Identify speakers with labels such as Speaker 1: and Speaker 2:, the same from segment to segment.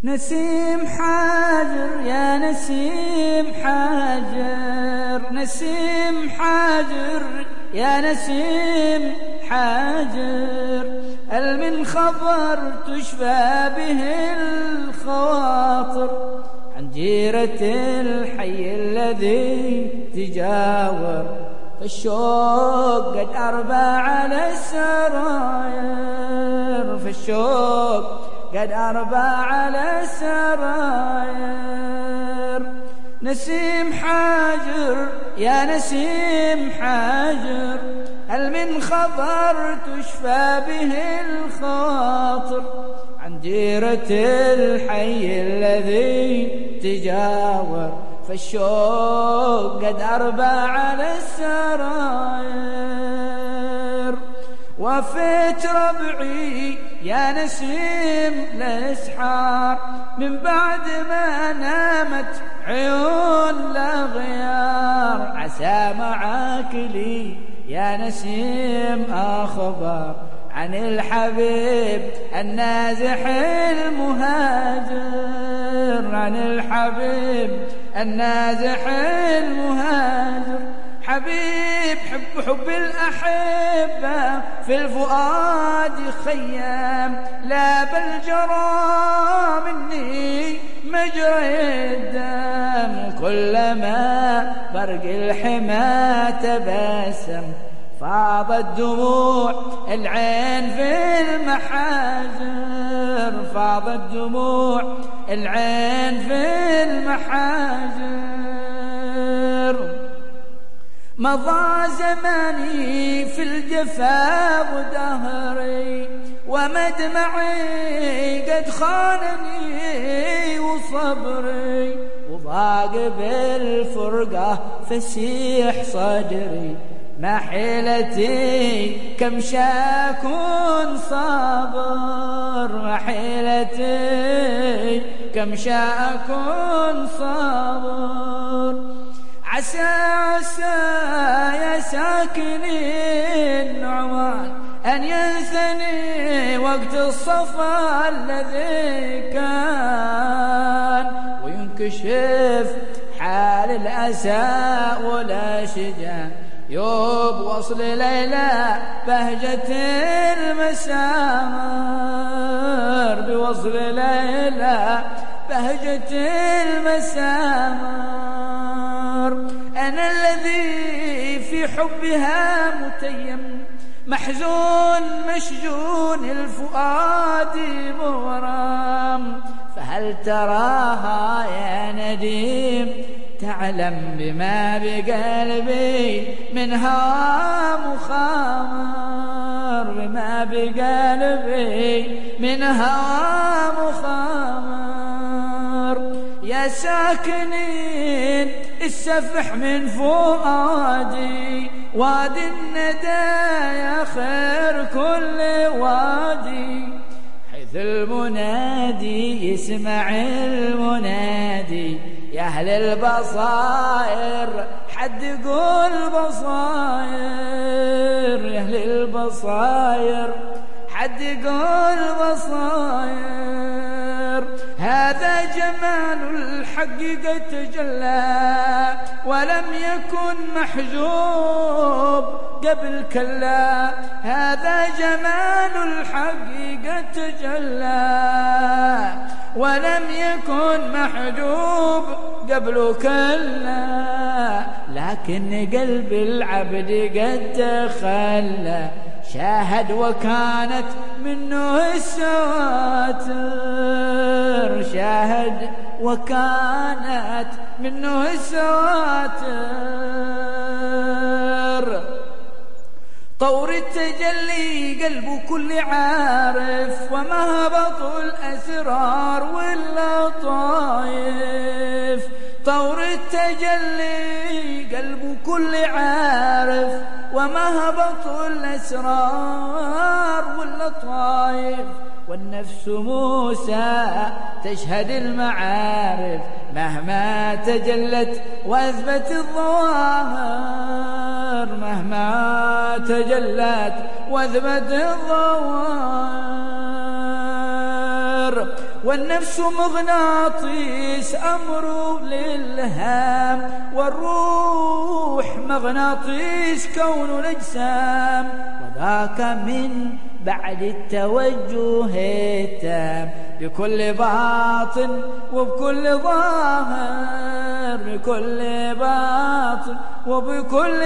Speaker 1: نسيم حاجر يا نسيم حاجر، نسيم حاجر يا نسيم حاجر، هل من خبر تشفى به الخواطر عن جيرة الحي الذي تجاور، فالشوق قد أربى على السراير، فالشوق قد أربى على السراير. نسيم حاجر يا نسيم حاجر، هل من خبر تشفى به الخاطر عن جيرة الحي الذي تجاور، فالشوق قد أربى على السراير. وفيت ربعي يا نسيم الأسحار، من بعد ما نامت عيون الأغيار، عسى معاك لي يا نسيم أخبار عن الحبيب النازح المهاجر، عن الحبيب النازح المهاجر. حبيب حب الأحبة في الفؤاد خيام، لا بل جرى مني مجرى الدم، كلما برق الحما تبسم فاضت دموع العين في المحاجر، فاضت دموع العين في المحاجر. مضى زماني في الجفا ودهري، ومدمعي قد خانني وصبري، وضاق بالفرقة فسيح صدري، ما حيلتي كم شاكون صابر، ما حيلتي كم شاكون صابر. عسى عسى يا ساكني النعمان أن ينثني وقت الصفا الذي كان، وينكشف حال الأسى والأشجان، يوب وصل ليلى بهجة المسامر، بوصل ليلى بهجة المسامر. أنا الذي في حبها متيم، محزون مشجون الفؤاد مغرم، فهل تراها يا نديم تعلم بما بقلبي من هوى مخامر، بما بقلبي من هوى مخامر. يا ساكنين السفح من فؤادي، وادي الندى يا خير كل وادي، حيث المنادي يسمع المنادي، يا أهل البصائر حدقوا البصائر، يا أهل البصائر حدقوا البصائر. هذا جمال الحق قد تجلى، ولم يكن محجوب قبل كلا، هذا جمال الحق قد تجلى، ولم يكن محجوب قبل كلا، لكن قلب العبد قد تخلى، شاهد وكانت منه السواتر، شاهد وكانت منه السواتر. طور التجلي قلب كل عارف، ومهبط الأسرار واللطايف، طور التجلي قلب كل عارف، ومهبط الأسرار واللطايف. والنفس موسى تشهد المعارف، مهما تجلت واثبت الظواهر، مهما تجلت واثبت الظواهر. والنفس مغناطيس أمر للهام، والروح مغناطيس كون الأجسام، وذاك من بعد التوجه التام بكل باطن وبكل ظاهر، بكل باطن وبكل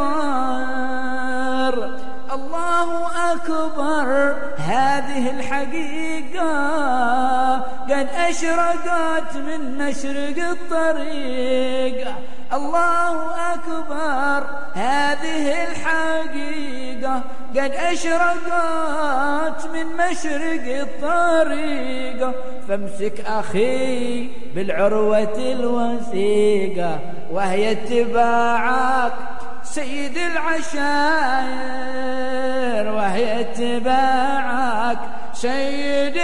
Speaker 1: ظاهر. الله أكبر هذه الحقيقة قد أشرقت من مشرق الطريق. الله أكبر هذه الحقيقة قد أشرقت من مشرق الطريق. فامسك أخي بالعروة الوثيقة وهي اتباعك سيد العشائر، وهي اتباعك سيد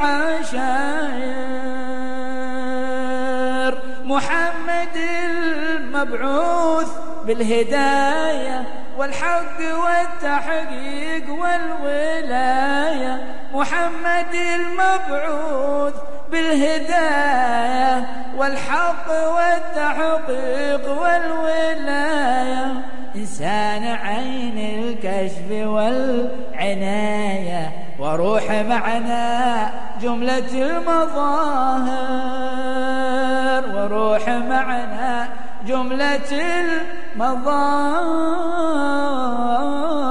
Speaker 1: العشائر. محمد المبعوث بالهداية والحق والتحقيق والولاية، محمد المبعوث بالهداية والحق والتحقيق والولاية. إنسان عين الكشف والعناية، وروح معنا جملة المظاهر، وروح معنا جملة المظاهر.